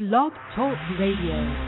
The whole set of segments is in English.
Blog Talk Radio.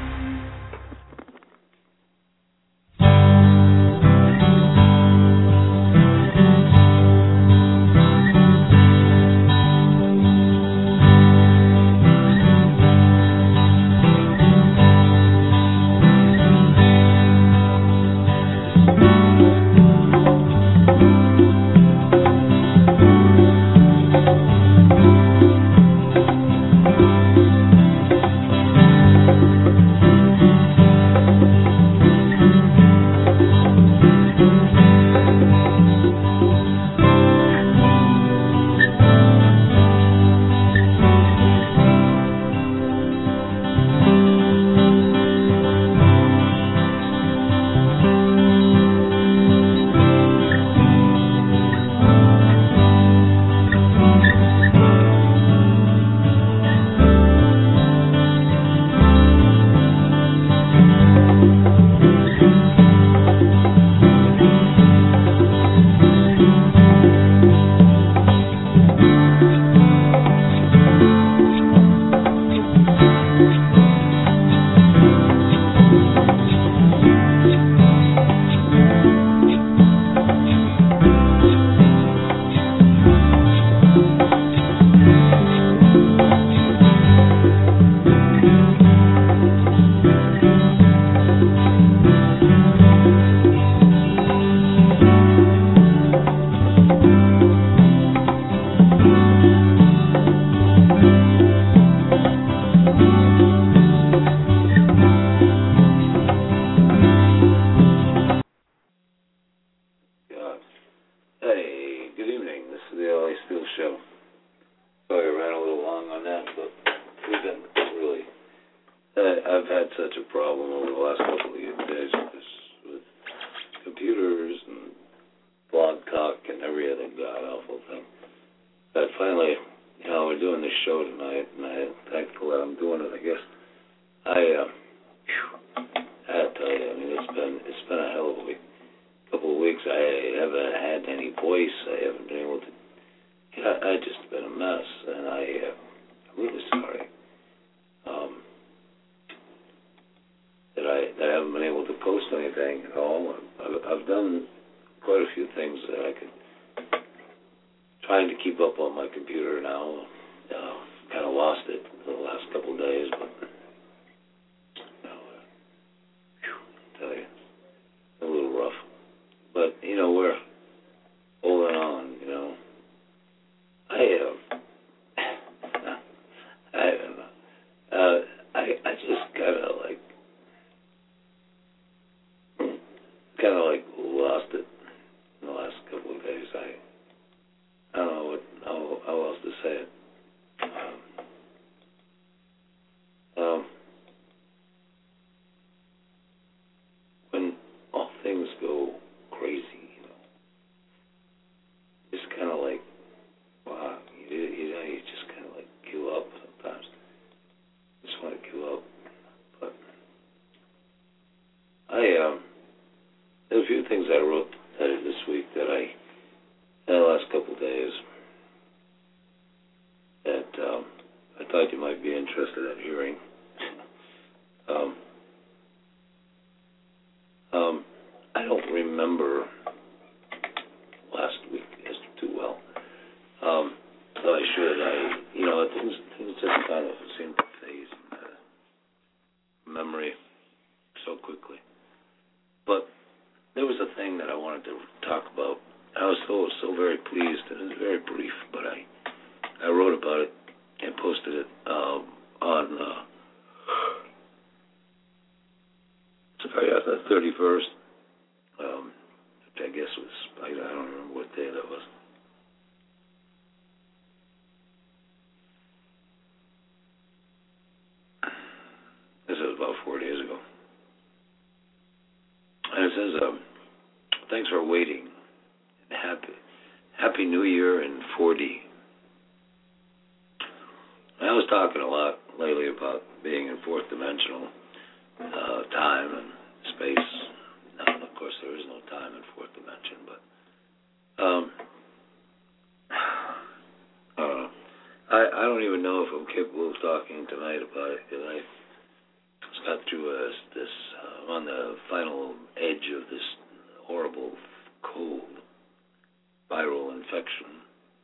I don't even know if I'm capable of talking tonight about it because I just got through this on the final edge of this horrible cold viral infection.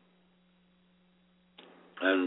And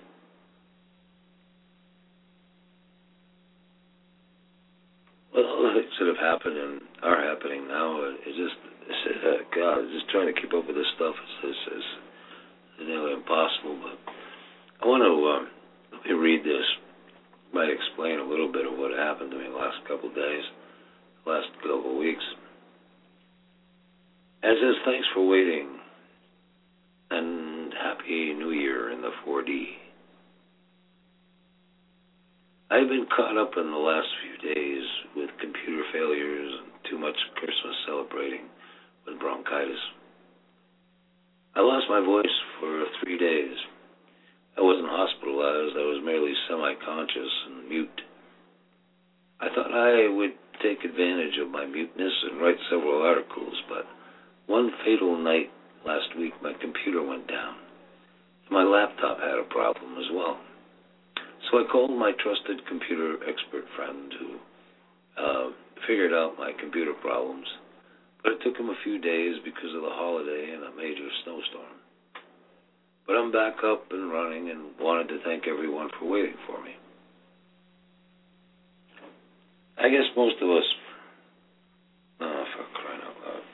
well, all the things that have happened and are happening now is just, God, just trying to keep up with this stuff is nearly impossible. But I want to let me read this. Might explain a little bit of what happened to me the last couple of days, last couple of weeks. And it says, thanks for waiting, and Happy New Year in the 4D. I've been caught up in the last few days with computer failures and too much Christmas celebrating with bronchitis. I lost my voice for 3 days. I wasn't hospitalized. I was merely semi-conscious and mute. I thought I would take advantage of my muteness and write several articles, but one fatal night last week, my computer went down. My laptop had a problem as well. So I called my trusted computer expert friend who figured out my computer problems, but it took him a few days because of the holiday and a major snowstorm. But I'm back up and running and wanted to thank everyone for waiting for me. I guess most of us, for crying out loud.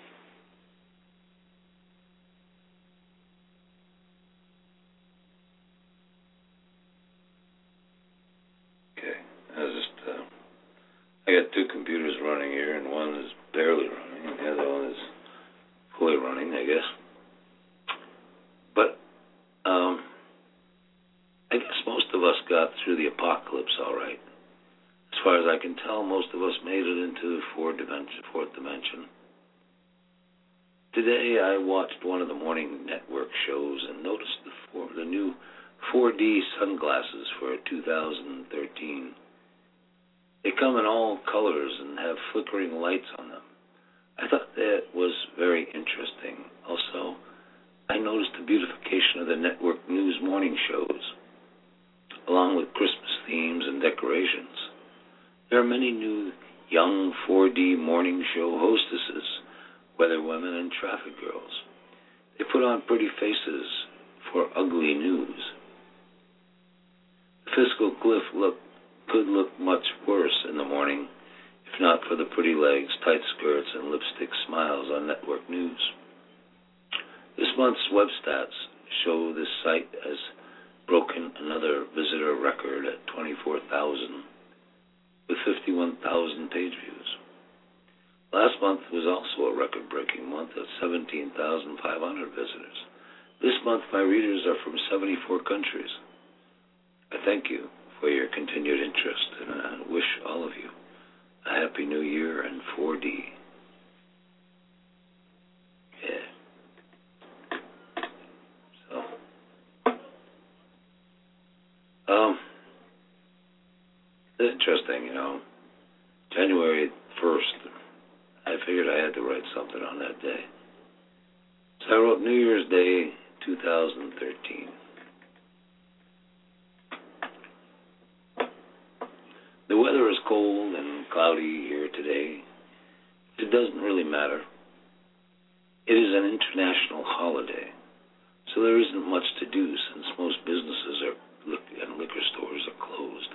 Okay, I got two computers running here, and one is barely running, and the other one is fully running, I guess. But I guess most of us got through the apocalypse all right. As far as I can tell, most of us made it into the fourth dimension. Today, I watched one of the morning network shows and noticed the new 4D sunglasses for 2013. They come in all colors and have flickering lights on them. I thought that was very interesting. Also, I noticed the beautification of the network news morning shows, along with Christmas themes and decorations. There are many new young 4D morning show hostesses, weather women and traffic girls. They put on pretty faces for ugly news. The fiscal cliff could look much worse in the morning, if not for the pretty legs, tight skirts, and lipstick smiles on network news. This month's web stats show this site has broken another visitor record at 24,000, with 51,000 page views. Last month was also a record-breaking month at 17,500 visitors. This month, my readers are from 74 countries. I thank you for your continued interest, and I wish all of you a happy new year and 4D. Yeah. So, it's interesting, January 1st, I figured I had to write something on that day. So I wrote New Year's Day 2013. The weather is cold and cloudy here today. It doesn't really matter. It is an international holiday, so there isn't much to do since most businesses and liquor stores are closed.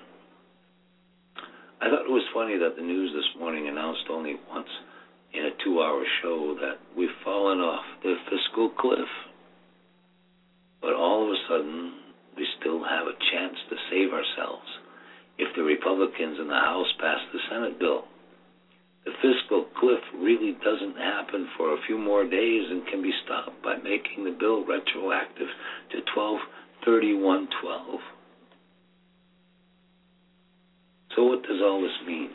I thought it was funny that the news this morning announced only once in a 2-hour show that we've fallen off the fiscal cliff. But all of a sudden, we still have a chance to save ourselves if the Republicans in the House pass the Senate bill. The fiscal cliff really doesn't happen for a few more days and can be stopped by making the bill retroactive to 12/31/12. So what does all this mean?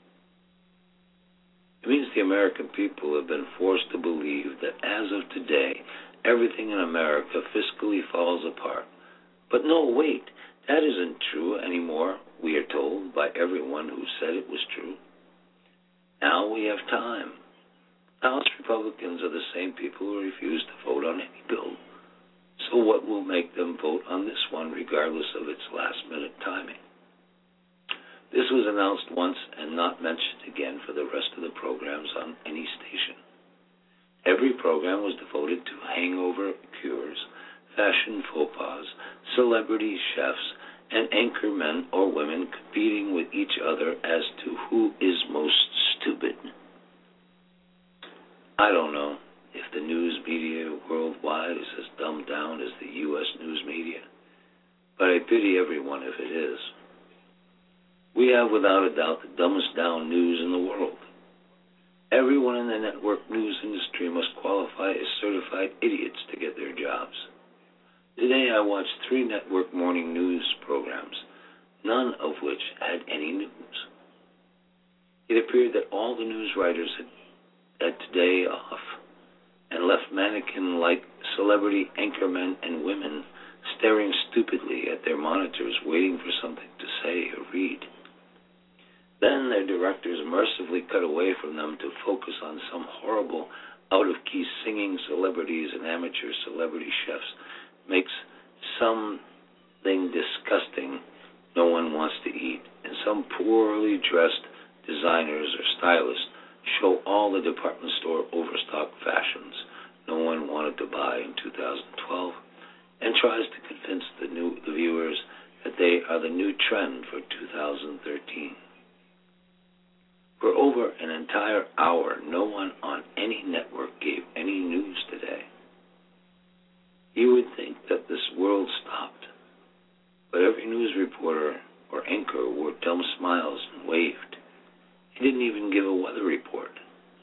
It means the American people have been forced to believe that as of today, everything in America fiscally falls apart. But no, wait, that isn't true anymore, we are told by everyone who said it was true. Now we have time. House Republicans are the same people who refuse to vote on any bill. So what will make them vote on this one regardless of its last-minute timing? This was announced once and not mentioned again for the rest of the programs on any station. Every program was devoted to hangover cures, fashion faux pas, celebrity chefs, and anchor men or women competing with each other as to who is most stupid. I don't know if the news media worldwide is as dumbed down as the U.S. news media, but I pity everyone if it is. We have without a doubt the dumbest down news in the world. Everyone in the network news industry must qualify as certified idiots to get their jobs. Today I watched 3 network morning news programs, none of which had any news. It appeared that all the news writers had today off and left mannequin-like celebrity anchormen and women staring stupidly at their monitors waiting for something to say or read. Then their directors mercifully cut away from them to focus on some horrible, out-of-key singing celebrities and amateur celebrity chefs makes something disgusting no one wants to eat, and some poorly dressed designers or stylists show all the department store overstock fashions no one wanted to buy in 2012 and tries to convince the viewers that they are the new trend for 2013. For over an entire hour, no one on any network gave any news today. You would think that this world stopped, but every news reporter or anchor wore dumb smiles and waved. He didn't even give a weather report.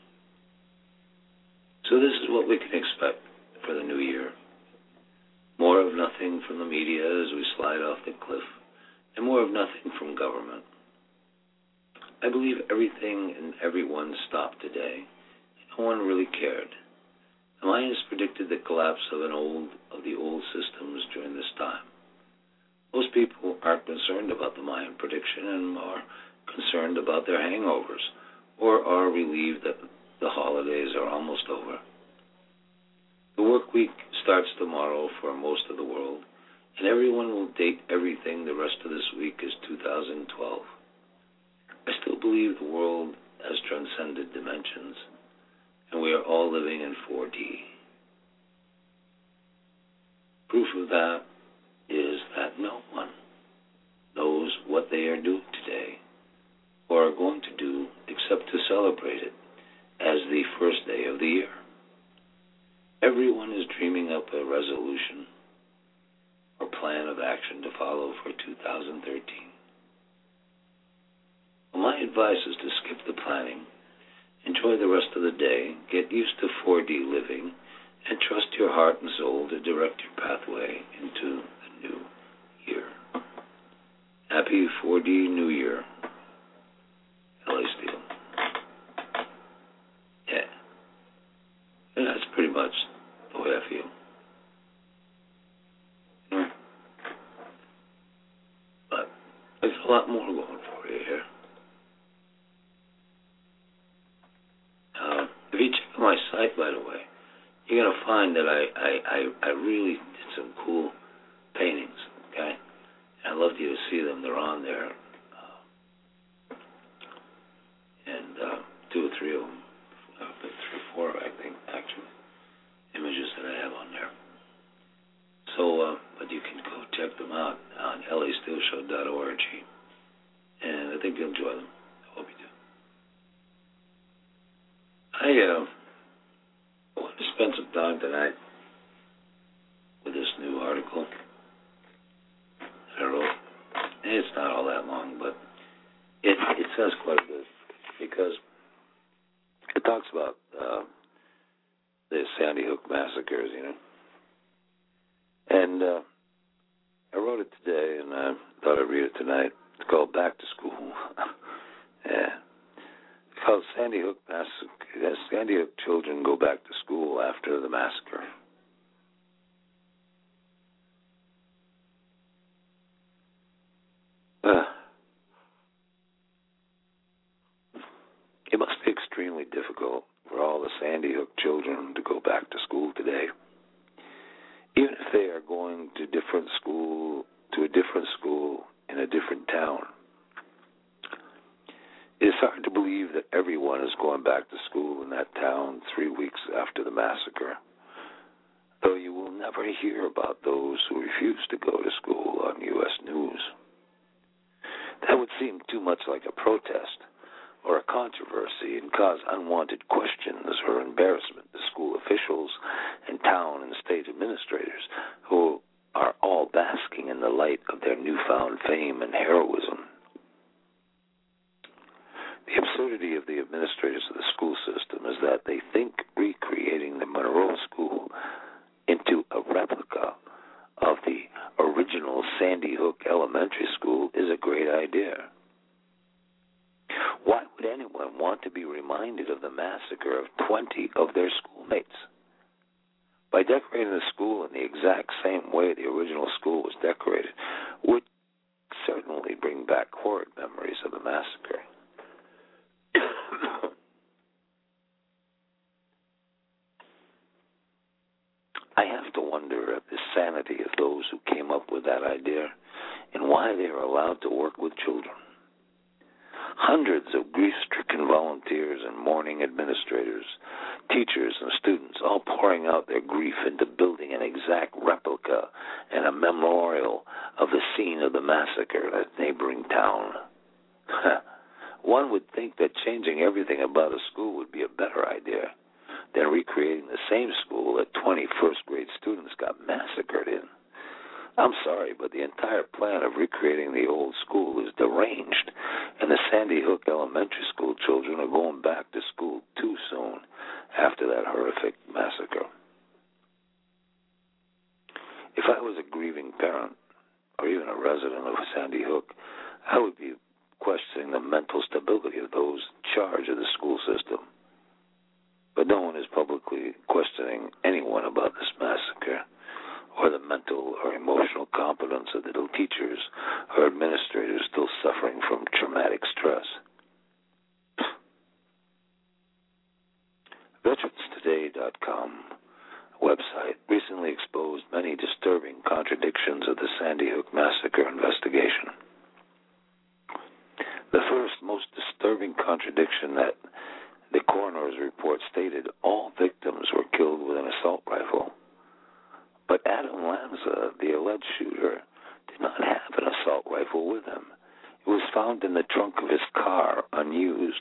So this is what we can expect for the new year. More of nothing from the media as we slide off the cliff, and more of nothing from government. I believe everything and everyone stopped today. No one really cared. The Mayans predicted the collapse of the old systems during this time. Most people aren't concerned about the Mayan prediction and are concerned about their hangovers, or are relieved that the holidays are almost over. The work week starts tomorrow for most of the world, and everyone will date everything the rest of this week as 2012. I still believe the world has transcended dimensions, and we are all living in 4D. Proof of that is that no one knows what they are doing today or are going to do except to celebrate it as the first day of the year. Everyone is dreaming up a resolution or plan of action to follow for 2013. Well, my advice is to skip the planning, enjoy the rest of the day, get used to 4D living, and trust your heart and soul to direct your pathway into the new year. Happy 4D New Year. L.A. Steel. Yeah. And that's pretty much the way I feel. But there's a lot more going for you here. If you check my site, by the way, you're going to find that I really did some cool paintings, okay? And I'd love you to see them. They're on there. And 2 or 3 of them, 3 or 4, I think, actually, images that I have on there. So, but you can go check them out on lasteelshow.org. And I think you'll enjoy them. I hope you do. I want to spend some time tonight with this new article that I wrote. And it's not all that long, but it says quite a bit because it talks about the Sandy Hook massacres, you know. And I wrote it today, and I thought I'd read it tonight. It's called Back to School. Yeah. It's called Sandy Hook Massacre. Sandy Hook children go back to school after the massacre. It must be extremely difficult for all the Sandy Hook children to go back to school today. even if they are going to a different school in a different town. It is hard to believe that everyone is going back to school in that town 3 weeks after the massacre, though you will never hear about those who refuse to go to school on U.S. news. That would seem too much like a protest or a controversy and cause unwanted questions or embarrassment to school officials and town and state administrators who are all basking in the light of their newfound fame and heroism. The absurdity of the administrators of the school system is that they think recreating the Monroe School into a replica of the original Sandy Hook Elementary School is a great idea. Why would anyone want to be reminded of the massacre of 20 of their schoolmates? By decorating the school in the exact same way the original school was decorated would certainly bring back horrid memories of the massacre. I have to wonder at the sanity of those who came up with that idea and why they are allowed to work with children. Hundreds of grief-stricken volunteers and mourning administrators, teachers and students all pouring out their grief into building an exact replica and a memorial of the scene of the massacre in a neighboring town. One would think that changing everything about a school would be a better idea than recreating the same school that 20 first-grade students got massacred in. I'm sorry, but the entire plan of recreating the old school is deranged, and the Sandy Hook Elementary School children are going back to school too soon after that horrific massacre. If I was a grieving parent, or even a resident of Sandy Hook, I would be questioning the mental stability of those in charge of the school system. But no one is publicly questioning anyone about this massacre, or the mental or emotional competence of the teachers or administrators still suffering from traumatic stress. VeteransToday.com website recently exposed many disturbing contradictions of the Sandy Hook massacre investigation. The first most disturbing contradiction that the coroner's report stated all victims were killed with an assault rifle. But Adam Lanza, the alleged shooter, did not have an assault rifle with him. It was found in the trunk of his car, unused.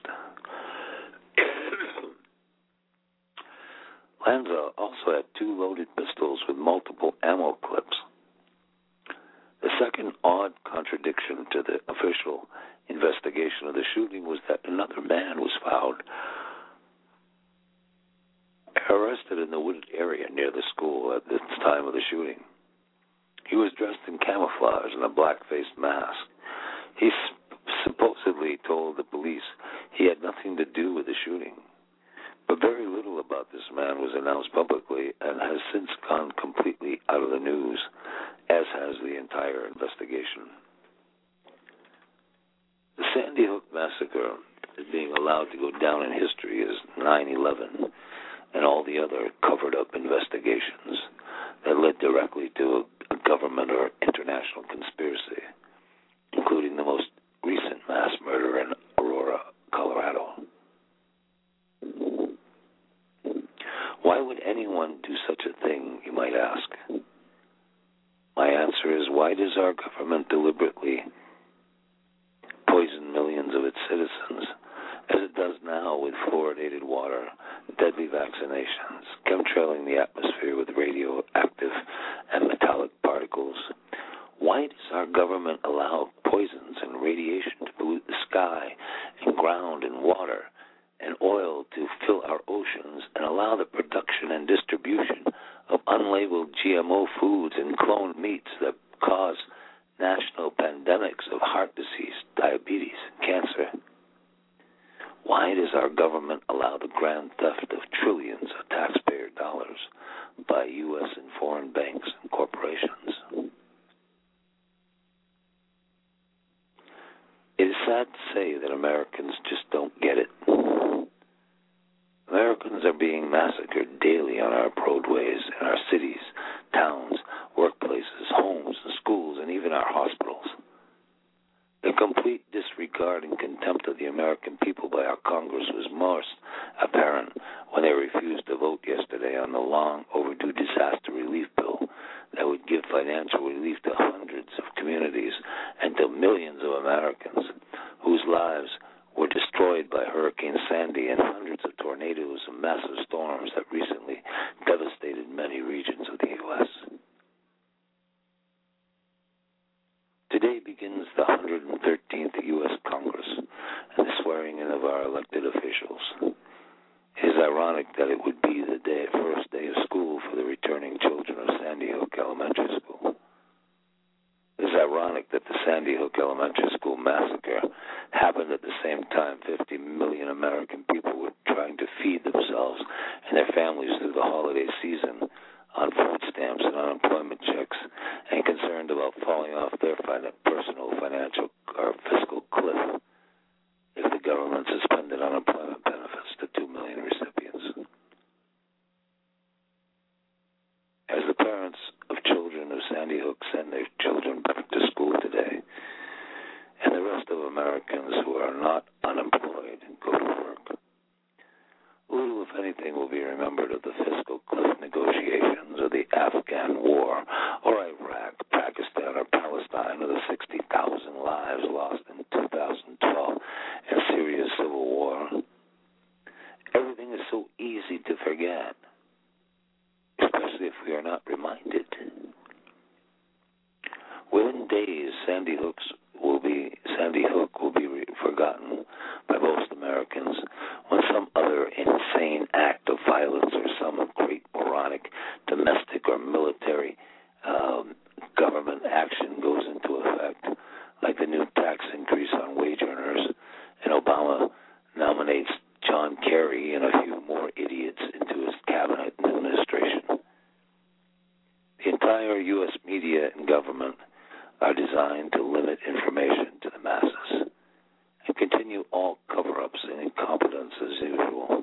Lanza also had 2 loaded pistols with multiple ammo clips. The second odd contradiction to the official investigation of the shooting was that another man was found arrested in the wooded area near the school at the time of the shooting. He was dressed in camouflage and a black-faced mask. He supposedly told the police he had nothing to do with the shooting. But very little about this man was announced publicly and has since gone completely out of the news, as has the entire investigation. The Sandy Hook massacre is being allowed to go down in history as 9/11 and all the other covered-up investigations that led directly to a government or international conspiracy, including the most recent mass murder in Aurora, Colorado. Why would anyone do such a thing, you might ask? My answer is, why does our government deliberately poison millions of its citizens, as it does now with fluoridated water, deadly vaccinations, chemtrailing the atmosphere with radioactive and metallic particles? Why does our government allow poisons and radiation to pollute the sky and ground and water and oil to fill our oceans and allow the production and distribution of unlabeled GMO foods and cloned meats that cause national pandemics of heart disease, diabetes, and cancer? Why does our government allow the grand theft of trillions of taxpayer dollars by U.S. and foreign banks and corporations? It is sad to say that Americans just don't get it. Americans are being massacred daily on our roadways, in our cities, towns, workplaces, homes, and schools, and even our hospitals. The complete disregard and contempt of the American people by our Congress was most apparent when they refused to vote yesterday on the long overdue disaster relief bill that would give financial relief to hundreds of communities and to millions of Americans whose lives were destroyed by Hurricane Sandy and hundreds of tornadoes and massive storms that recently devastated many regions of the U.S. Today begins the 113th U.S. Congress and the swearing in of our elected officials. It is ironic that it would be the first day of school for the returning children of Sandy Hook Elementary School. It is ironic that the Sandy Hook Elementary School massacre happened at the same time 50 million American people were trying to feed themselves and their families through the holiday season on food stamps and unemployment checks, and concerned about falling off their personal financial or fiscal cliff if the government suspended unemployment benefits to 2 million recipients. As the parents of children of Sandy Hook send their children back to school today, and the rest of Americans who are not unemployed go to work, little, if anything, will be remembered of the fiscal cliff negotiations of the Afghan war, or Iraq, Pakistan, or Palestine, or the 60,000 lives lost in 2012 and Syria's civil war. Everything is so easy to forget, especially if we are not reminded. Within days, Sandy Hook will be forgotten by most Americans when some other insane act of violence or some great moronic domestic or military government action goes into effect, like the new tax increase on wage earners, and Obama nominates John Kerry and a few more idiots into his cabinet and administration. The entire U.S. media and government are designed to limit information to the masses and continue all cover-ups and incompetence as usual.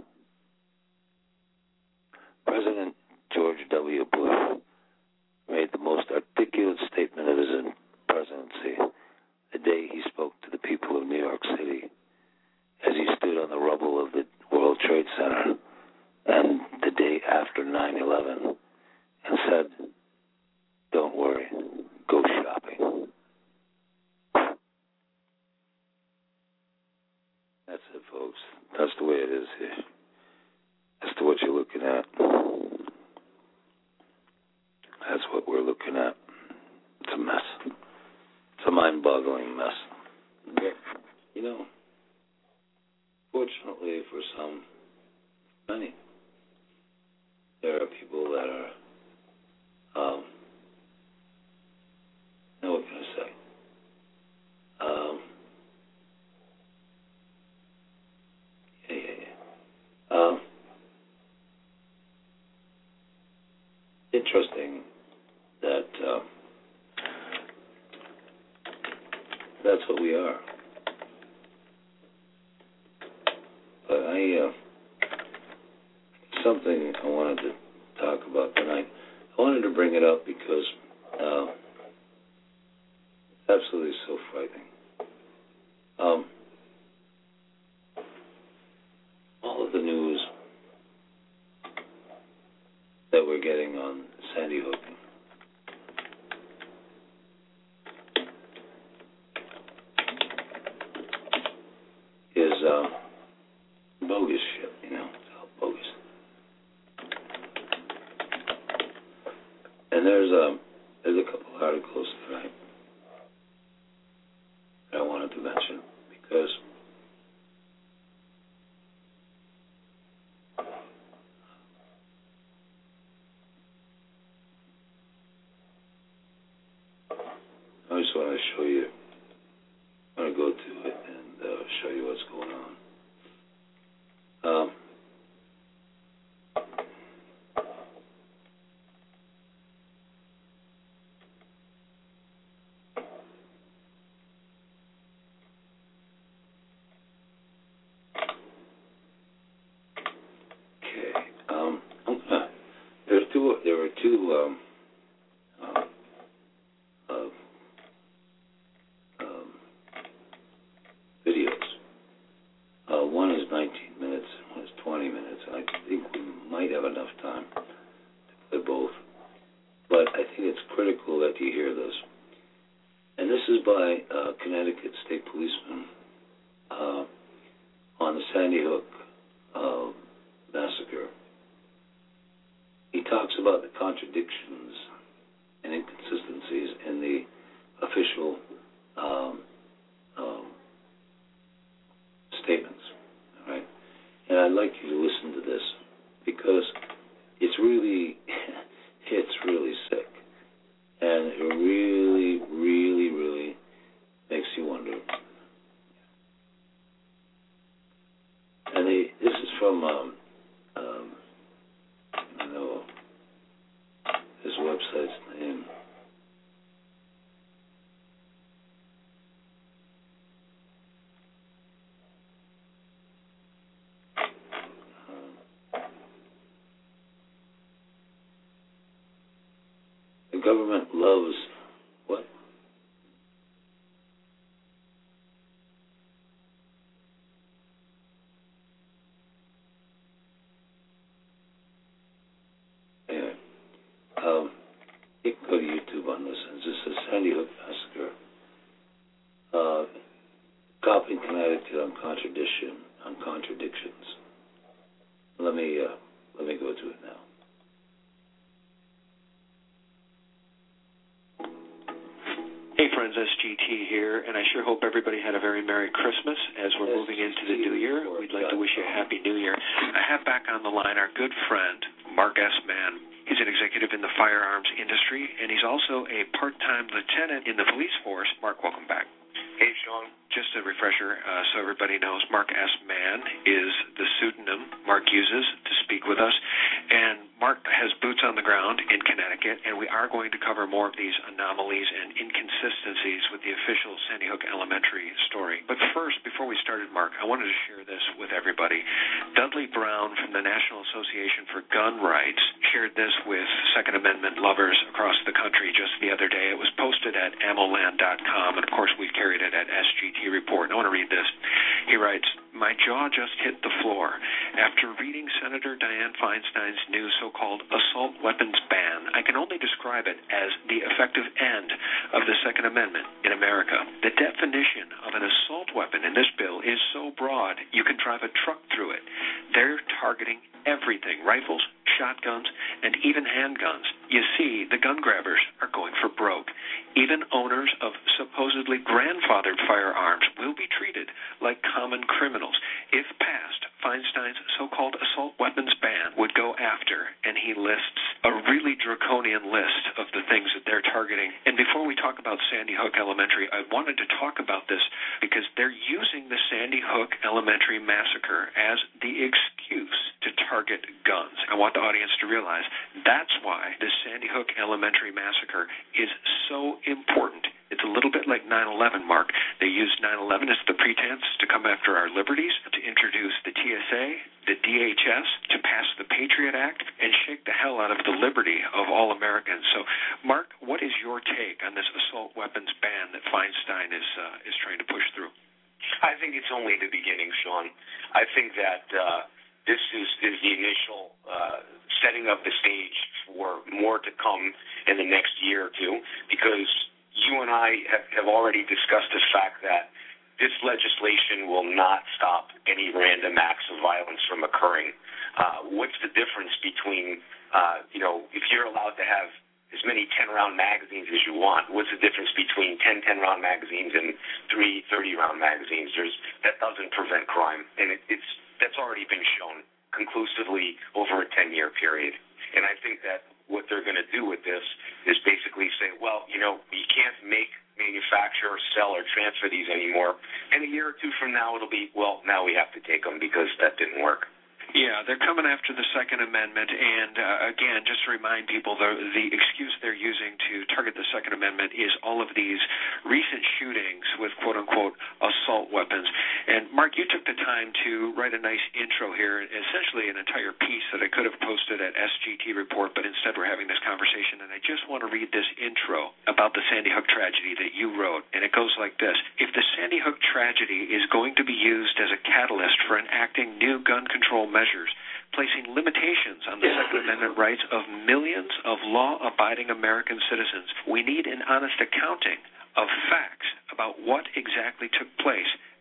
President George W. Bush made the most articulate statement of his presidency the day he spoke to the people of New York City as he stood on the rubble of the World Trade Center and the day after 9/11 and said, "Don't worry, go shopping." That's it, folks. That's the way it is here. That's what you're looking at. That's what we're looking at. It's a mess. It's a mind-boggling mess. But, fortunately for many, there are people that are, what can I say? Interesting that that's what we are. But something I wanted to talk about tonight. I wanted to bring it up because it's absolutely so frightening. All of the news that we're getting on Sandy Hook is bogus shit, it's all bogus. And there's a couple articles tonight that I wanted to mention because I just want to show you. I want to go to it and show you what's going on. Okay. There were two Sandy Hook massacre, he talks about the contradictions and inconsistencies in the official statements. All right, and I'd like you to listen to this because it's really, it's really sick, and it really, really, really makes you wonder. And this is from I know his website's name. The government loves what? Anyway, you can go to YouTube on this. This is Sandy Hook Massacre. Cop in Connecticut on contradictions. Let me go to it now. Hey friends, SGT here, and I sure hope everybody had a very Merry Christmas. As we're moving into the new year, we'd like to wish you a Happy New Year. I have back on the line our good friend, Mark S. Mann. He's an executive in the firearms industry, and he's also a part-time lieutenant in the police force. Mark, welcome back. Hey, Sean. Just a refresher so everybody knows, Mark S. Mann is the pseudonym Mark uses to speak with us. And Mark has boots on the ground in Connecticut, and we are going to cover more of these anomalies and inconsistencies with the official Sandy Hook Elementary story. But first, before we started, Mark, I wanted to share this with everybody. Dudley Brown from the National Association for Gun Rights shared this with Second Amendment lovers across the country just the other day. It was posted at ammoland.com, and of course we've carried it at SGT Report. And I want to read this. He writes, "My jaw just hit the floor. After reading Senator Dianne Feinstein's new so-called assault weapons ban, I can only describe it as the effective end of the Second Amendment in America. The definition of an assault weapon in this bill is so broad you can drive a truck through it. They're targeting everything, rifles, shotguns, and even handguns. You see, the gun grabbers are going for broke. Even owners of supposedly grandfathered firearms will be treated like common criminals. If passed, Feinstein's so-called assault weapons ban would go after," and he lists a really draconian list of the things that they're targeting. And before we talk about Sandy Hook Elementary, I wanted to talk about this because they're using the Sandy Hook Elementary massacre as the excuse to target guns. I want the audience to realize that's why the Sandy Hook Elementary massacre is so important. It's a little bit like 9/11, Mark. They used 9/11 as the pretense to come after our liberties, to introduce the TSA, the DHS, to pass the Patriot Act, and shake the hell out of the liberty of all Americans. So, Mark, what is your take on this assault weapons ban that Feinstein is trying to push through? I think it's only the beginning, Sean. I think that this is the initial setting up the stage for more to come in the next year or two, because you and I have already discussed the fact that this legislation will not stop any random acts of violence from occurring. What's the difference between, if you're allowed to have as many 10-round magazines as you want, what's the difference between 10 10-round magazines and 3 30-round magazines? That doesn't prevent crime, and that's already been shown conclusively over a 10-year period. And I think that what they're going to do with this is basically say, well, you can't make, manufacture, sell, or transfer these anymore. And a year or two from now, it'll be, well, now we have to take them because that didn't work. Yeah, they're coming after the Second Amendment, and again, just to remind people, the excuse they're using to target the Second Amendment is all of these recent shootings with quote-unquote assault weapons. And Mark, you took the time to write a nice intro here, essentially an entire piece that I could have posted at SGT Report, but instead we're having this conversation, and I just want to read this intro about the Sandy Hook tragedy that you wrote, and it goes like this. "If the Sandy Hook tragedy is going to be used as a catalyst for enacting new gun control measures, placing limitations on the Second Amendment rights of millions of law-abiding American citizens, we need an honest accounting of facts about what exactly took place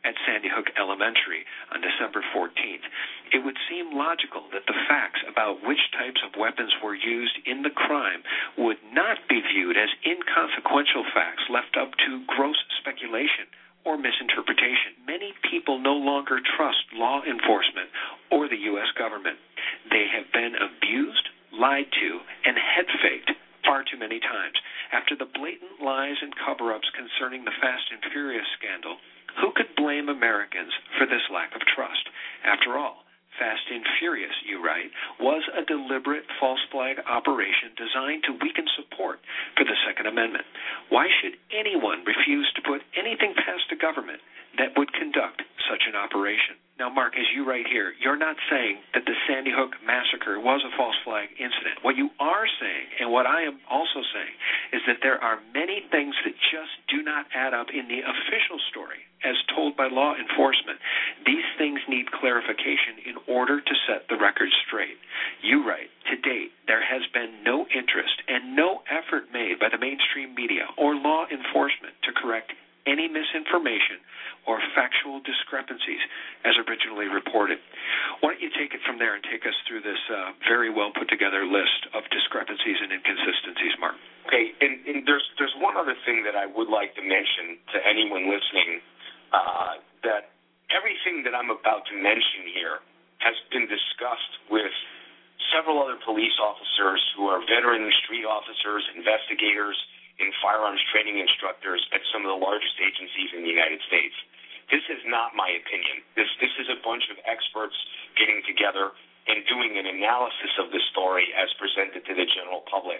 at Sandy Hook Elementary on December 14th. It would seem logical that the facts about which types of weapons were used in the crime would not be viewed as inconsequential facts left up to gross speculation or misinterpretation. Many people no longer trust law enforcement or the U.S. government. They have been abused, lied to, and head-faked far too many times. After the blatant lies and cover-ups concerning the Fast and Furious scandal, who could blame Americans for this lack of trust? After all, Fast and Furious, you write, was a deliberate false flag operation designed to weaken support for the Second Amendment. Why should anyone refuse to put anything past the government that would conduct such an operation? Now, Mark, as you write here, you're not saying that the Sandy Hook massacre was a false flag incident. What you are saying, and what I am also saying, is that there are many things that just do not add up in the official story as told by law enforcement. These things need clarification in order to set the record straight. You write, to date, there has been no interest and no effort made by the mainstream media or law enforcement to correct any misinformation or factual discrepancies as originally reported. Why don't you take it from there and take us through this very well put together list of discrepancies and inconsistencies, Mark? Okay, and there's one other thing that I would like to mention to anyone listening, that everything that I'm about to mention here has been discussed with several other police officers who are veteran street officers, investigators, and firearms training instructors at some of the largest agencies in the United States. This is not my opinion. This is a bunch of experts getting together and doing an analysis of the story as presented to the general public.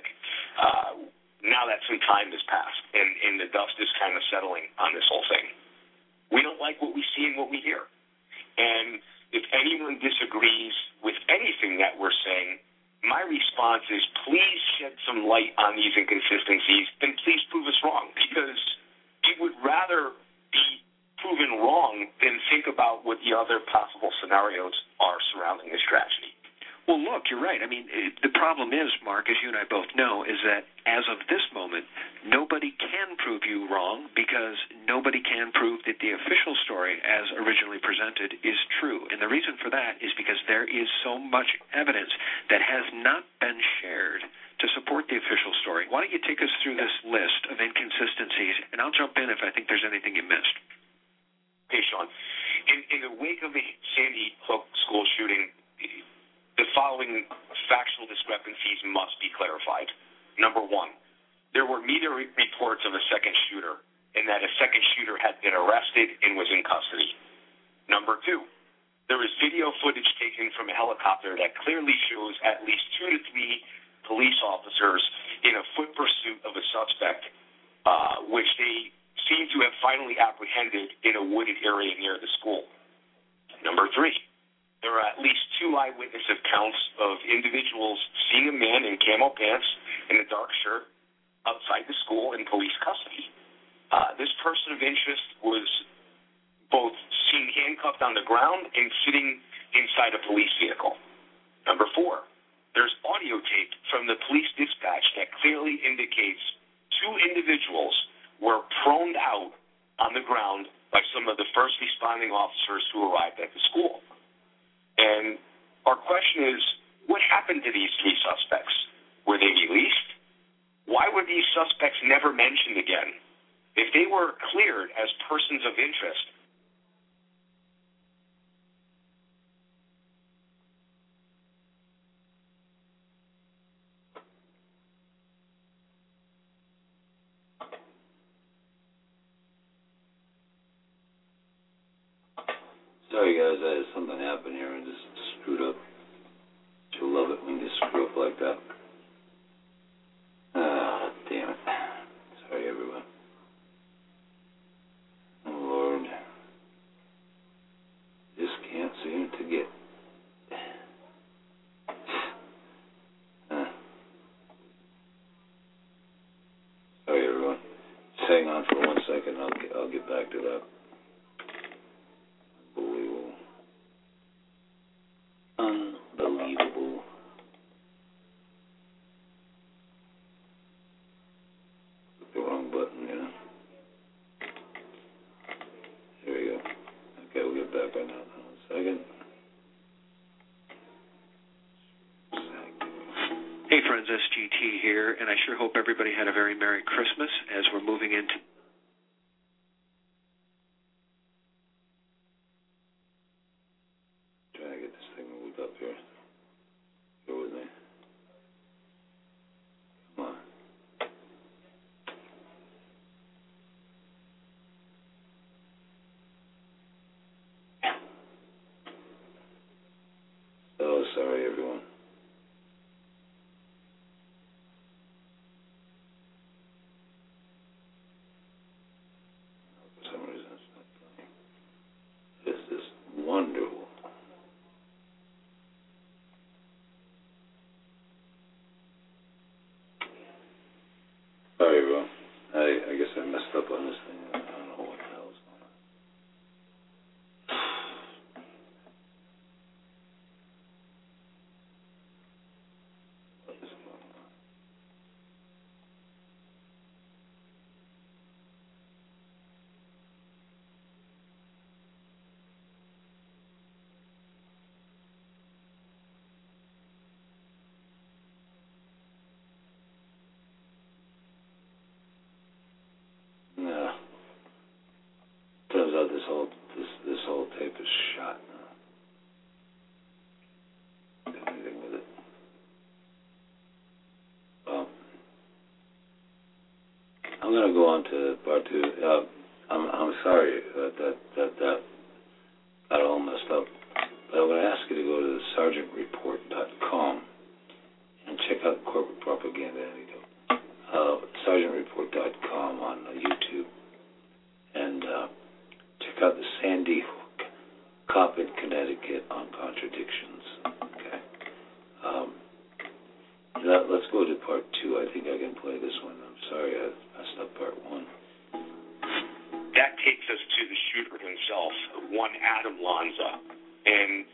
Now that some time has passed and the dust is kind of settling on this whole thing. We don't like what we see and what we hear. And if anyone disagrees with anything that we're saying, my response is please shed some light on these inconsistencies and please prove us wrong, because we would rather be proven wrong than think about what the other possible scenarios are surrounding this tragedy. Well, look, you're right. I mean, the problem is, Mark, as you and I both know, is that as of this moment, nobody can prove you wrong because nobody can prove that the official story as originally presented is true. And the reason for that is because there is so much evidence that has not been shared to support the official story. Why don't you take us through this list of inconsistencies, and I'll jump in if I think there's anything you missed. Hey, Sean. In the wake of the Sandy Hook school shooting, the following factual discrepancies must be clarified. Number one, there were media reports of a second shooter and that a second shooter had been arrested and was in custody. Number two, there was video footage taken from a helicopter that clearly shows at least 2 to 3 police officers in a foot pursuit of a suspect, which they seem to have finally apprehended in a wooded area near the school. Number three, there are at least 2 eyewitness accounts of individuals seeing a man in camo pants and a dark shirt outside the school in police custody. This person of interest was both seen handcuffed on the ground and sitting inside a police vehicle. Number 4, there's audio tape from the police dispatch that clearly indicates 2 individuals were proned out on the ground by some of the first responding officers who arrived at the school. And our question is, what happened to these 3 suspects? Were they released? Why were these suspects never mentioned again? If they were cleared as persons of interest, sorry guys, I had something happen here and just screwed up. You'll love it when you screw up like that. Ah, damn it. Sorry everyone. Oh Lord. Just can't seem to get. Sorry everyone. Just hang on for 1 second. I'll get back to that. Unbelievable. Click the wrong button, you know. There we go. second. Hey friends, SGT here, and I sure hope everybody had a very Merry Christmas as we're moving into Trying to get this thing moved up here. Go with me. Come on. Oh, sorry, everyone. For some reason, it's not playing. It's just wonderful. Sorry, everyone. I guess I messed up on this thing. I don't know what the hell is going on. What is going on? No. Turns out this whole tape is shot now. Do anything with it. Well, I'm gonna go on to part two. I'm sorry that got all messed up, but I'm gonna ask you to go to sergeantreport.com and check out Corporate Propaganda Antidote. sergeantreport.com on YouTube, and check out the Sandy Hook Cop in Connecticut on Contradictions. Okay. Let's go to part two. I think I can play this one. I'm sorry I messed up part one. That takes us to the shooter himself, one Adam Lanza. And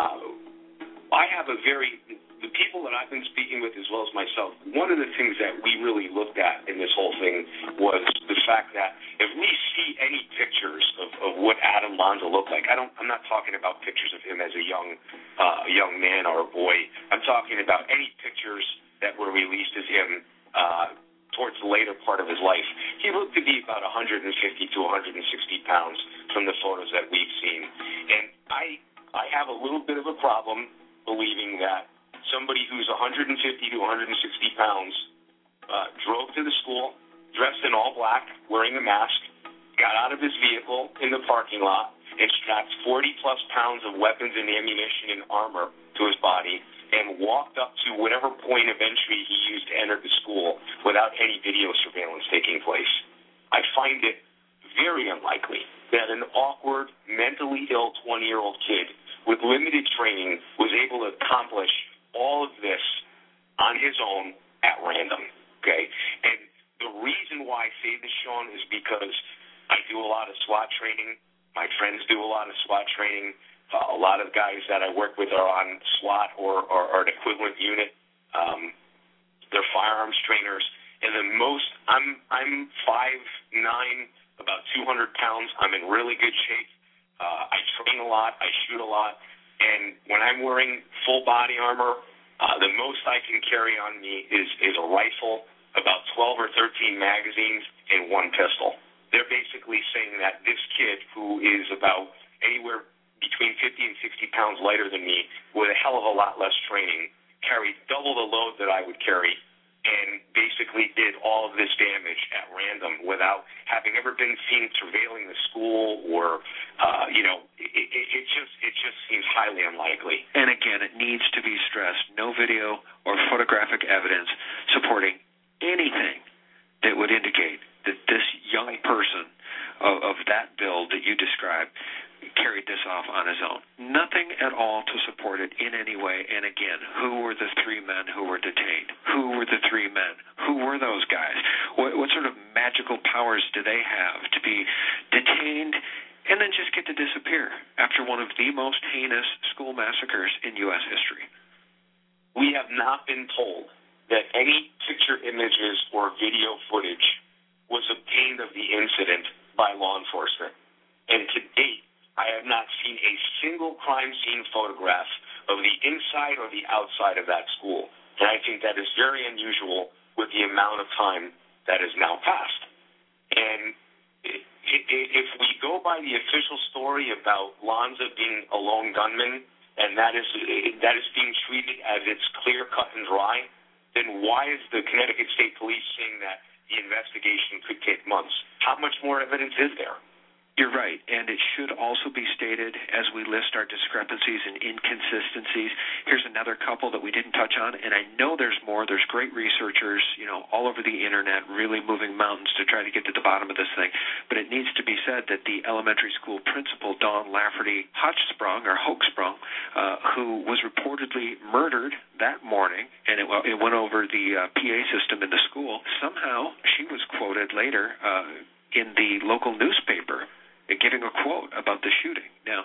I have the people that I've been speaking with as well as myself, one of the things that we really looked at in this whole thing was the fact that if we see any pictures of what Adam Lanza looked like, I'm not talking about pictures of him as a young man or a boy. I'm talking about any pictures that were released of him towards the later part of his life. He looked to be about 150 to 160 pounds from the photos that we've seen. And I have a little bit of a problem believing that somebody who's 150 to 160 pounds drove to the school, dressed in all black, wearing a mask, got out of his vehicle in the parking lot, and strapped 40-plus pounds of weapons and ammunition and armor to his body, and walked up to whatever point of entry he used to enter the school without any video surveillance taking place. I find it very unlikely that an awkward, mentally ill 20-year-old kid with limited training was able to accomplish all of this on his own at random, okay? And the reason why I say this, Sean, is because I do a lot of SWAT training. My friends do a lot of SWAT training. A lot of guys that I work with are on SWAT or an equivalent unit. They're firearms trainers. And I'm 5'9", about 200 pounds. I'm in really good shape. I train a lot. I shoot a lot. And when I'm wearing full body armor, the most I can carry on me is a rifle, about 12 or 13 magazines, and one pistol. They're basically saying that this kid, who is about anywhere between 50 and 60 pounds lighter than me, with a hell of a lot less training, carried double the load that I would carry, and basically did all of this damage at random without having ever been seen surveilling the school or, it just seems highly unlikely. And again, it needs to be stressed, no video or photographic evidence supporting anything that would indicate that this young person of that build that you described carried this off on his own. Nothing at all to support it in any way. And again, who were the three men who were detained? Who were the three men? Who were those guys? What sort of magical powers do they have to be detained and then just get to disappear after one of the most heinous school massacres in U.S. history? We have not been told that any picture, images, or video footage was obtained of the incident by law enforcement. And to date, I have not seen a single crime scene photograph of the inside or the outside of that school. And I think that is very unusual with the amount of time that has now passed. And if we go by the official story about Lanza being a lone gunman, and that is being treated as it's clear, cut, and dry, then why is the Connecticut State Police saying that the investigation could take months? How much more evidence is there? You're right, and it should also be stated as we list our discrepancies and inconsistencies. Here's another couple that we didn't touch on, and I know there's more. There's great researchers, all over the internet, really moving mountains to try to get to the bottom of this thing. But it needs to be said that the elementary school principal, Dawn Lafferty Hochsprung, who was reportedly murdered that morning, and it went over the PA system in the school. Somehow she was quoted later in the local newspaper giving a quote about the shooting. Now,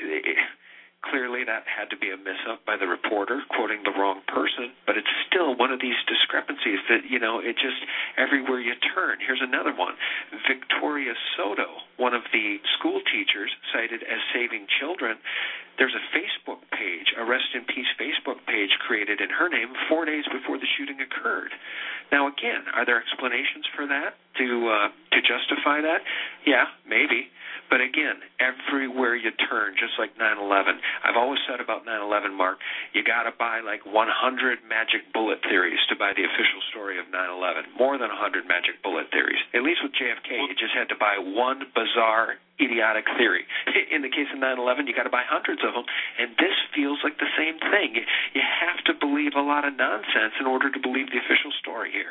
clearly that had to be a miss-up by the reporter, quoting the wrong person, but it's still one of these discrepancies that, it just, everywhere you turn. Here's another one. Victoria Soto, one of the school teachers cited as saving children, there's a Facebook page, a Rest in Peace Facebook page created in her name 4 days before the shooting occurred. Now, again, are there explanations for that to justify that? Yeah, maybe. But again, everywhere you turn, just like 9/11, I've always said about 9/11, Mark, you got to buy like 100 magic bullet theories to buy the official story of 9/11. More than 100 magic bullet theories. At least with JFK, you just had to buy one bizarre, idiotic theory. In the case of 9/11, you got to buy hundreds of them, and this feels like the same thing. You have to believe a lot of nonsense in order to believe the official story here.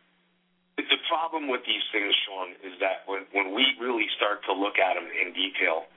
The problem with these things, Sean, is that when we really start to look at them in detail,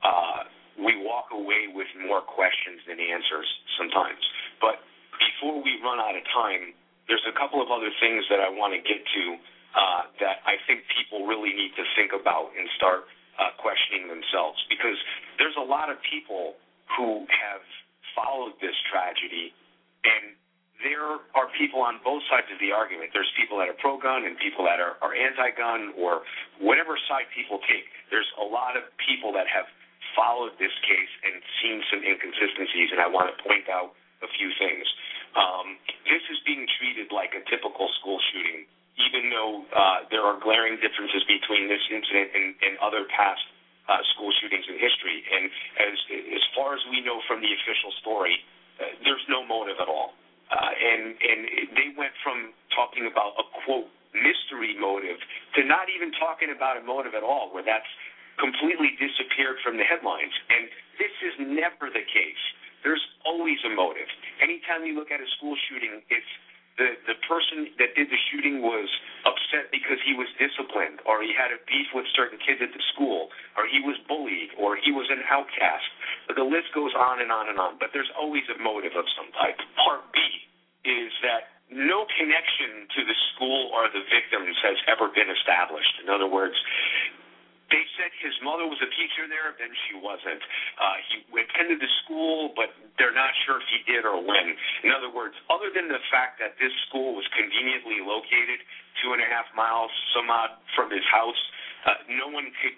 we walk away with more questions than answers sometimes. But before we run out of time, there's a couple of other things that I want to get to that I think people really need to think about and start questioning themselves. Because there's a lot of people who have followed this tragedy, and there are people on both sides of the argument. There's people that are pro-gun and people that are anti-gun, or whatever side people take. There's a lot of people that have followed this case and seen some inconsistencies, and I want to point out a few things. This is being treated like a typical school shooting, even though there are glaring differences between this incident and other past school shootings in history. And as far as we know from the official story, there's no motive at all. And they went from talking about a, quote, mystery motive to not even talking about a motive at all, where that's completely disappeared from the headlines. And this is never the case. There's always a motive. Anytime you look at a school shooting, it's the person that did the shooting was upset because he was disciplined, or he had a beef with certain kids at the school, or he was bullied, or he was an outcast. But the list goes on and on and on. But there's always a motive of some type. Part B is that no connection to the school or the victims has ever been established. In other words, they said his mother was a teacher there, then she wasn't. He attended the school, but they're not sure if he did or when. In other words, other than the fact that this school was conveniently located 2.5 miles some odd from his house, no one could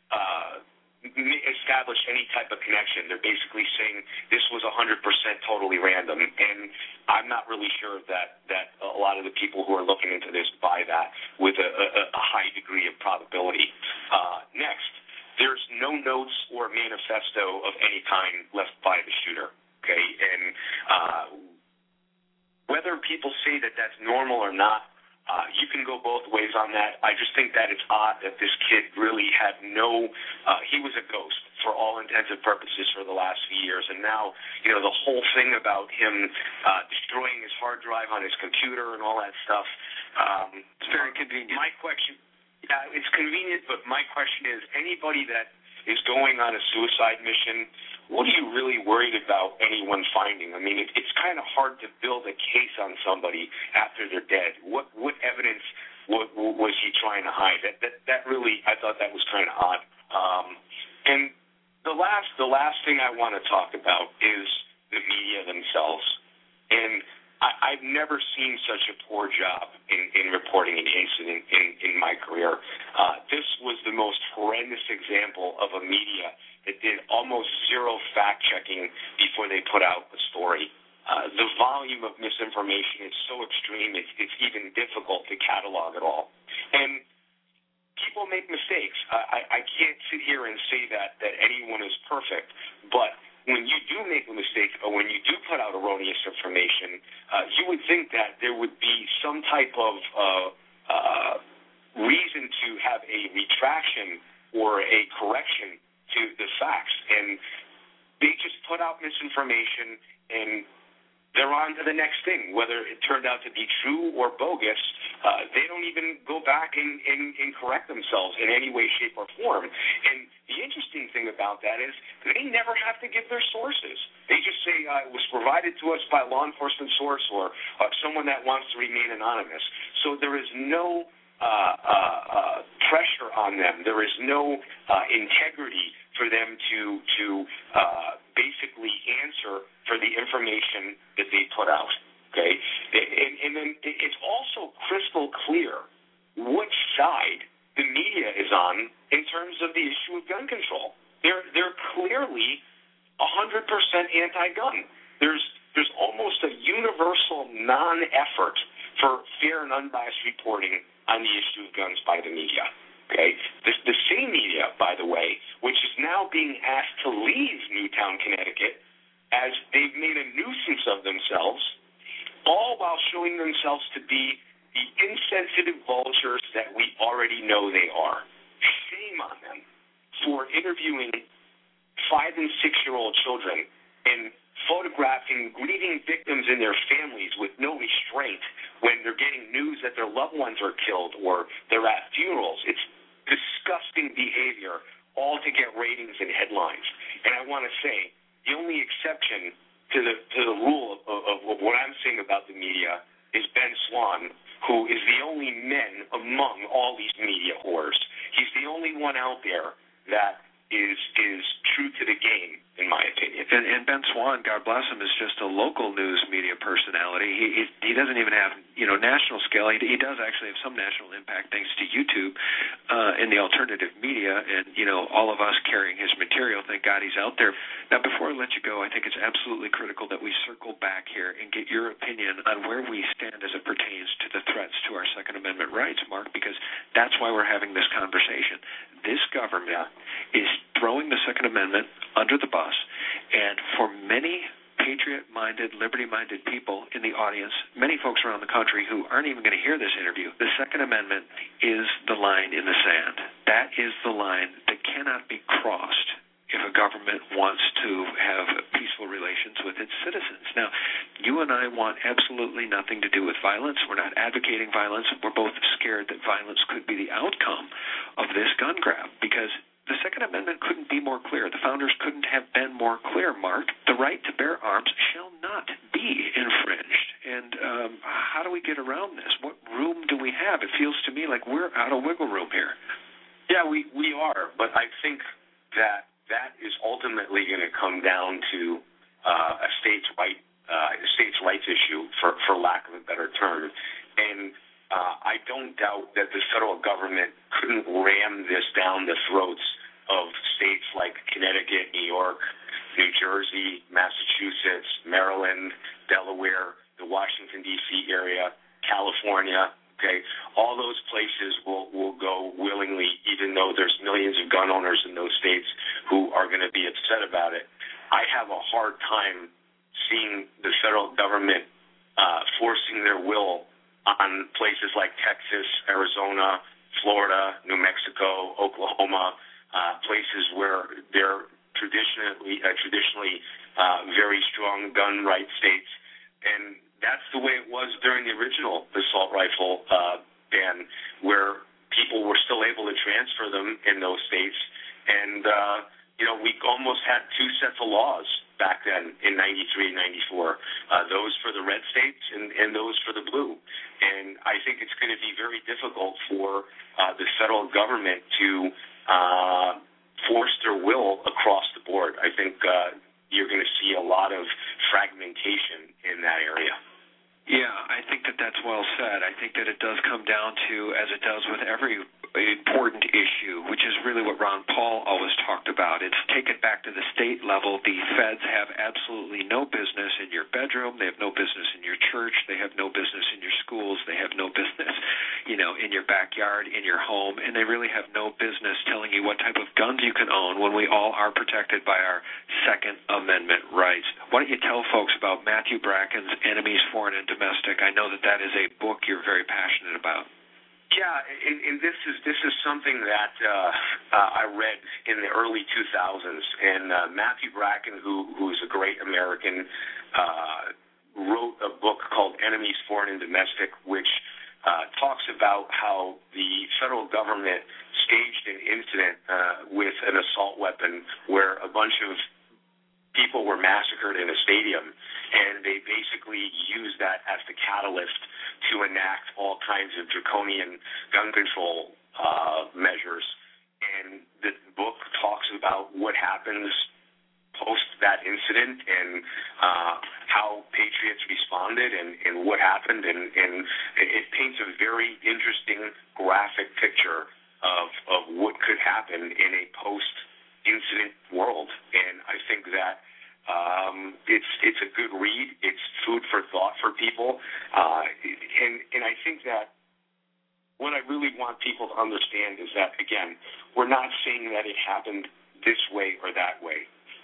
establish any type of connection. They're basically saying this was 100% totally random, and I'm not really sure that a lot of the people who are looking into this buy that with a high degree of probability. Next, there's no notes or manifesto of any kind left by the shooter, okay? And whether people say that that's normal or not, you can go both ways on that. I just think that it's odd that this kid really had he was a ghost for all intents and purposes for the last few years. And now, the whole thing about him destroying his hard drive on his computer and all that stuff. It's very convenient. My question, it's convenient, but my question is, anybody that is going on a suicide mission, what are you really worried about anyone finding? I mean, it's kind of hard to build a case on somebody after they're dead. What evidence was he trying to hide? That really, I thought that was kind of odd. And the last thing I want to talk about is the media themselves. And I've never seen such a poor job in reporting an incident in my career. This was the most horrendous example of a media that did fact-checking before they put out a story. The volume of misinformation is so extreme, it's even difficult to catalog it all. And people make mistakes. I can't sit here and say that anyone is perfect, but when you do make a mistake or when you do put out erroneous information, you would think that there would be some type of reason to have a retraction or a correction to the facts. And they just put out misinformation and they're on to the next thing, whether it turned out to be true or bogus. They don't even go back and correct themselves in any way, shape, or form. And the interesting thing about that is they never have to give their sources. They just say it was provided to us by a law enforcement source or someone that wants to remain anonymous. So there is no pressure on them. There is no integrity for them to basically answer for the information that they put out. Okay, and then it's also crystal clear which side the media is on in terms of the issue of gun control. They're clearly 100% anti-gun. There's almost a universal non-effort for fair and unbiased reporting on the issue of guns by the media. Okay, the same media, by the way, which is now being asked to leave Newtown, Connecticut, as they've made a nuisance of themselves, all while showing themselves to be the insensitive vultures that we already know they are. Shame on them for interviewing 5- and 6-year-old children and photographing grieving victims and their families with no restraint when they're getting news that their loved ones are killed or they're at funerals. It's disgusting behavior, all to get ratings and headlines. And I want to say, the only exception to the rule of what I'm saying about the media is Ben Swann, who is the only man among all these media whores. He's the only one out there that is true to the game, in my opinion. And Ben Swann, God bless him, is just a local news media personality. He doesn't even have national scale. He does actually have some national impact thanks to YouTube in the alternative media, and all of us carrying his material. Thank God he's out there. Now, before I let you go, I think it's absolutely critical that we circle back here and get your opinion on where we stand as it pertains to the threats to our Second Amendment rights, Mark, because that's why we're having this conversation. This government is throwing the Second Amendment under the bus, and for many patriot-minded, liberty-minded people in the audience, many folks around the country who aren't even going to hear this interview, the Second Amendment is the line in the sand. That is the line that cannot be crossed if a government wants to have peaceful relations with its citizens. Now, you and I want absolutely nothing to do with violence. We're not advocating violence. We're both scared that violence could be the outcome of this gun grab, because the Second Amendment couldn't be more clear. The founders couldn't have been more clear, Mark. The right to bear arms shall not be infringed. And how do we get around this? What room do we have? It feels to me like we're out of wiggle room here. Yeah, we are, but I think that is ultimately going to come down to a states' rights issue, for lack of a better term. And I don't doubt that the federal government couldn't ram this down the throats of states like Connecticut, New York, New Jersey, Massachusetts, Maryland, Delaware, the Washington, D.C. area, California. Okay, all those places will go willingly, even though there's millions of gun owners in those states who are going to be upset about it. I have a hard time seeing the federal government forcing their will on places like Texas, Arizona, Florida, New Mexico, Oklahoma, places where they're traditionally very strong gun rights states. And that's the way it was during the original assault rifle ban, where people were still able to transfer them in those states. And, we almost had two sets of laws back then in 93 and 94, those for the red states and those for the blue. And I think it's going to be very difficult for the federal government to force their will across the board. I think you're going to see a lot of fragmentation in that area. Yeah, I think that that's well said. I think that it does come down to, as it does with every important issue, which is really what Ron Paul always talked about. It's take it back to the state level, the feds have absolutely no business in your bedroom. They have no business in your church. They have no business in your schools. They have no business, in your backyard, in your home, and they really have no business telling you what type of guns you can own when we all are protected by our Second Amendment rights. Why don't you tell folks about Matthew Bracken's Enemies, Foreign and Domestic? I know that is a book you're very passionate about. Yeah, and this is something that I read in the early 2000s, and Matthew Bracken, who's a great American, wrote a book called Enemies, Foreign and Domestic, which talks about how the federal government staged an incident with an assault weapon where a bunch of people were massacred in a stadium, and they basically used that as the catalyst to enact all kinds of draconian gun control measures. And the book talks about what happens post that incident and how patriots responded and what happened, and it paints a very interesting graphic picture of what could happen in a post-incident world. And I think that it's a good read. It's food for thought for people. And I think that what I really want people to understand is that, again, we're not saying that it happened this way or that way.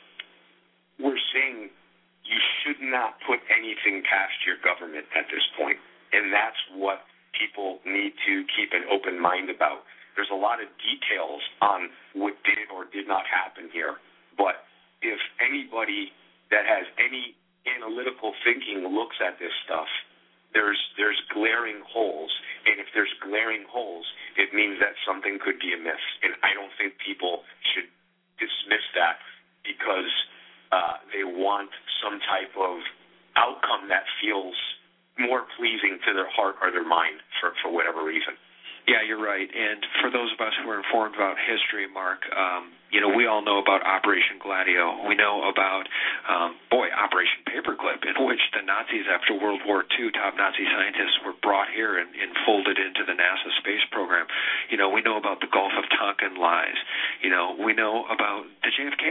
We're saying you should not put anything past your government at this point. And that's what people need to keep an open mind about. There's a lot of details on what did or did not happen here. But if anybody that has any analytical thinking looks at this stuff, there's glaring holes. And if there's glaring holes, it means that something could be amiss. And I don't think people should dismiss that because they want some type of outcome that feels more pleasing to their heart or their mind for whatever reason. Yeah, you're right. And for those of us who are informed about history, Mark, we all know about Operation Gladio. We know about, Operation Paperclip, in which the Nazis, after World War II, top Nazi scientists were brought here and folded into the NASA space program. We know about the Gulf of Tonkin lies. We know about the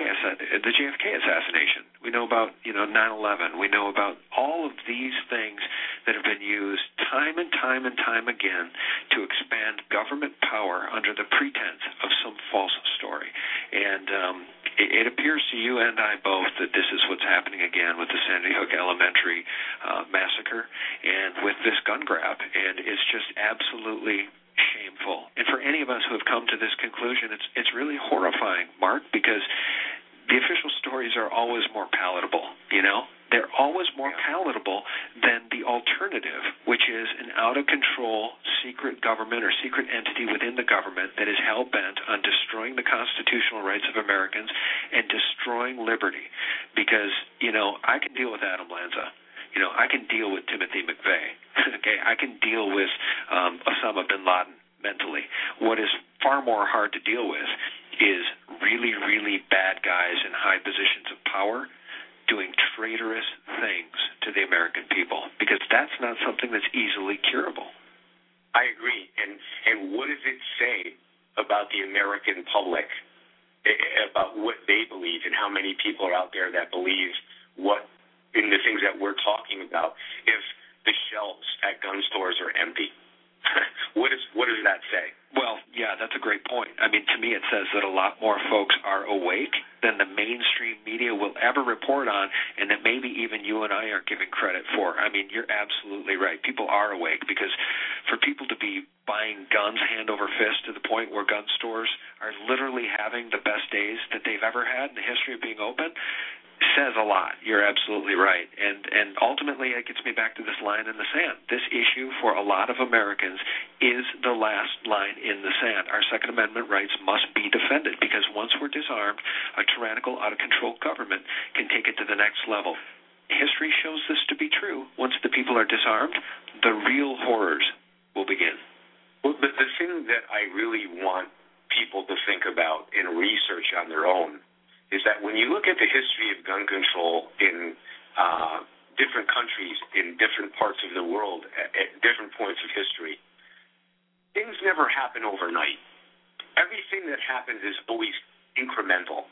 JFK assassination. We know about, 9/11. We know about all of these things that have been used time and time and time again to expand government power under the pretense of some false story. And it appears to you and I both that this is what's happening again with the Sandy Hook Elementary massacre and with this gun grab. And it's just absolutely shameful. And for any of us who have come to this conclusion, it's really horrifying, Mark, because the official stories are always more palatable, They're always more palatable than the alternative, which is an out-of-control secret government or secret entity within the government that is hell-bent on destroying the constitutional rights of Americans and destroying liberty. Because, I can deal with Adam Lanza. I can deal with Timothy McVeigh. Okay, I can deal with Osama bin Laden mentally. What is far more hard to deal with is really, really bad guys in high positions of power doing traitorous things to the American people, because that's not something that's easily curable. I agree. And what does it say about the American public, about what they believe and how many people are out there that believe what in the things that we're talking about if the shelves at gun stores are empty? What does that say? Well, yeah, that's a great point. I mean, to me it says that a lot more folks are awake than the mainstream media will ever report on, and that maybe even you and I aren't giving credit for. I mean, you're absolutely right. People are awake, because for people to be buying guns hand over fist to the point where gun stores are literally having the best days that they've ever had in the history of being open says a lot. You're absolutely right. And ultimately it gets me back to this line in the sand. This issue for a lot of Americans is the last line in the sand. Our Second Amendment rights must be defended, because once we're disarmed, a tyrannical, out-of-control government can take it to the next level. History shows this to be true. Once the people are disarmed, the real horrors will begin. Well, the thing that I really want people to think about and research on their own is that when you look at the history of gun control in different countries, in different parts of the world, at different points of history, things never happen overnight. Everything that happens is always incremental.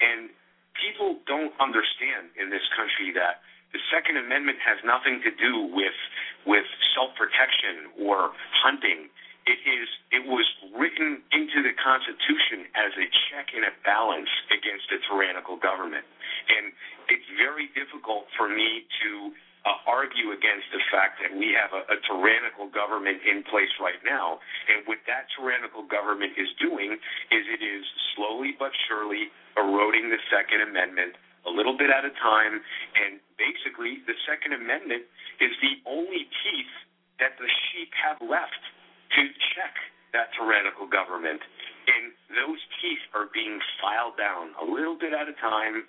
And people don't understand in this country that the Second Amendment has nothing to do with self-protection or hunting. It was written into the Constitution as a check and a balance against a tyrannical government. And it's very difficult for me to argue against the fact that we have a tyrannical government in place right now. And what that tyrannical government is doing is it is slowly but surely eroding the Second Amendment a little bit at a time. And basically, the Second Amendment is the only teeth that the sheep have left to check that tyrannical government. And those teeth are being filed down a little bit at a time,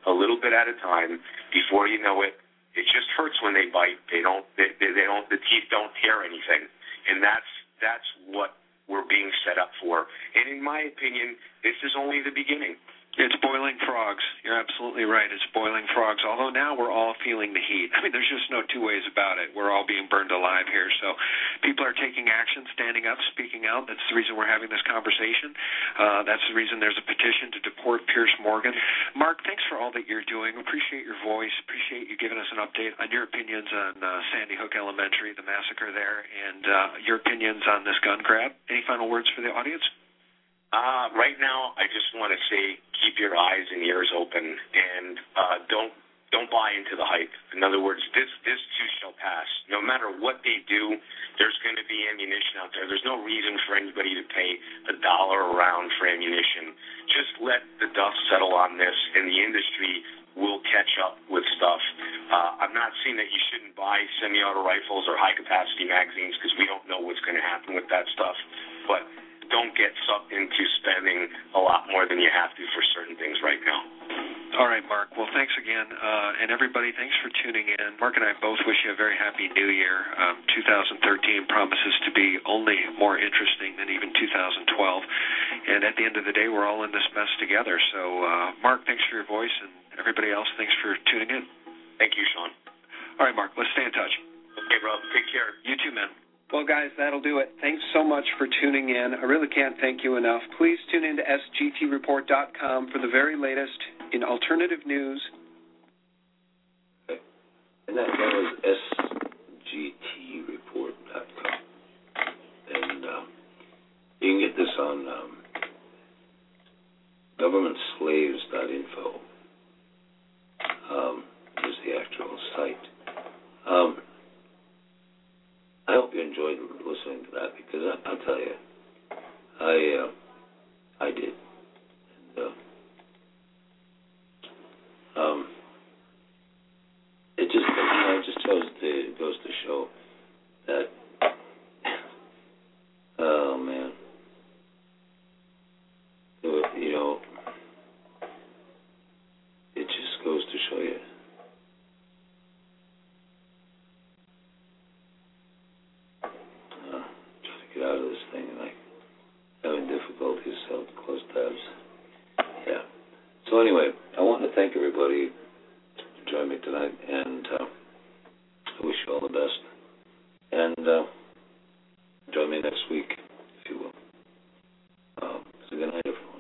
before you know it. It just hurts when they bite. The teeth don't tear anything. And that's what we're being set up for. And in my opinion, this is only the beginning. It's boiling frogs. You're absolutely right. It's boiling frogs, although now we're all feeling the heat. I mean, there's just no two ways about it. We're all being burned alive here. So people are taking action, standing up, speaking out. That's the reason we're having this conversation. That's the reason there's a petition to deport Pierce Morgan. Mark, thanks for all that you're doing. Appreciate your voice. Appreciate you giving us an update on your opinions on Sandy Hook Elementary, the massacre there, and your opinions on this gun grab. Any final words for the audience? Right now, I just want to say keep your eyes and ears open, and don't buy into the hype. In other words, this too shall pass. No matter what they do, there's going to be ammunition out there. There's no reason for anybody to pay $1 a round for ammunition. Just let the dust settle on this, and the industry will catch up with stuff. I'm not saying that you shouldn't buy semi-auto rifles or high-capacity magazines because we don't know what's going to happen with that stuff, but don't get sucked into spending a lot more than you have to for certain things right now. All right, Mark. Well, thanks again. And everybody, thanks for tuning in. Mark and I both wish you a very happy new year. 2013 promises to be only more interesting than even 2012. And at the end of the day, we're all in this mess together. So, Mark, thanks for your voice. And everybody else, thanks for tuning in. Thank you, Sean. All right, Mark. Let's stay in touch. Okay, Rob. Take care. You too, man. Well, guys, that'll do it. Thanks so much for tuning in. I really can't thank you enough. Please tune in to sgtreport.com for the very latest in alternative news. And that was sgtreport.com. And you can get this on governmentslaves.info. Is the actual site. I hope you enjoyed listening to that because I'll tell you, I did. And it goes to show that, oh man, you know, it just goes to show you. Get out of this thing and having difficulties, so close tabs. Yeah. So anyway, I want to thank everybody for joining me tonight, and I wish you all the best. And join me next week, if you will. So good night, everyone.